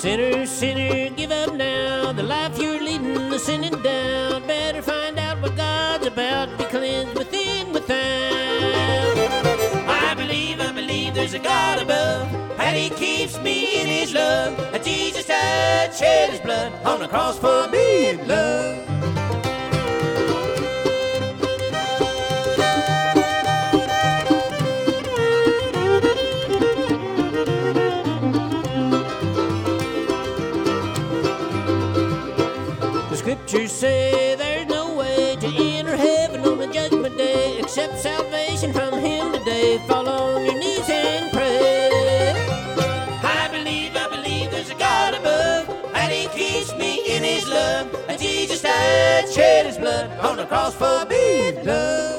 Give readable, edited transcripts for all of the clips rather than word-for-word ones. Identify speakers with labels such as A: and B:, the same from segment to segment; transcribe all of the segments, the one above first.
A: Sinner, sinner, give up now. The life you're leading is sinning down. Better find out what God's about. Be cleansed within, without. I believe there's a God above, and He keeps me in His love. And Jesus died, shed His blood on the cross for me in love. Scriptures say there's no way to enter heaven on the judgment day except salvation from Him today. Fall on your knees and pray. I believe there's a God above, and He keeps me in His love. And Jesus died, shed His blood on the cross for me in love.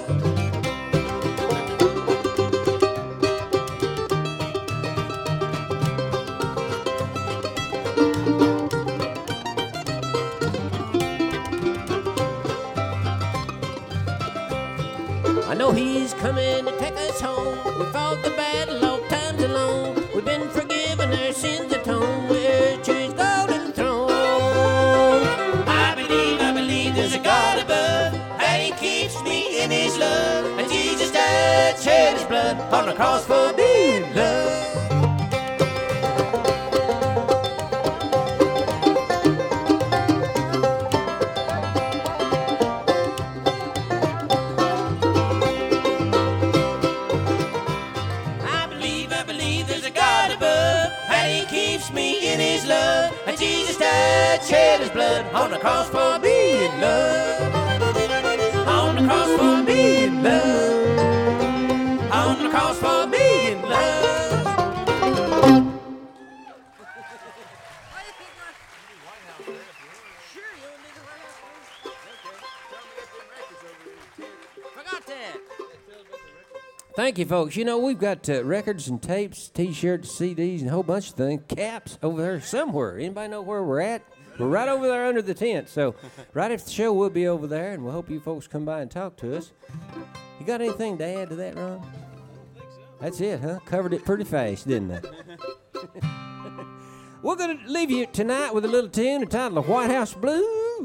A: I know He's coming to take us home. We fought the battle all times alone. We've been forgiven, our sins atoned. We're to His golden throne. I believe there's a God above, and He keeps me in His love. And Jesus died, shed His blood on the cross for me in love. Me in His love, and Jesus died, shed His blood on the cross for me in love. On the cross for me in love. On the cross for me in love. Forgot that. Thank you, folks. You know, we've got records and tapes, T-shirts, CDs, and a whole bunch of things. Caps over there somewhere. Anybody know where we're at? We're right over there under the tent. So right after the show, we'll be over there, and we'll hope you folks come by and talk to us. You got anything to add to that, Ron?
B: I don't think so.
A: That's it, huh? Covered it pretty fast, didn't I? We're going to leave you tonight with a little tune entitled The White House Blues.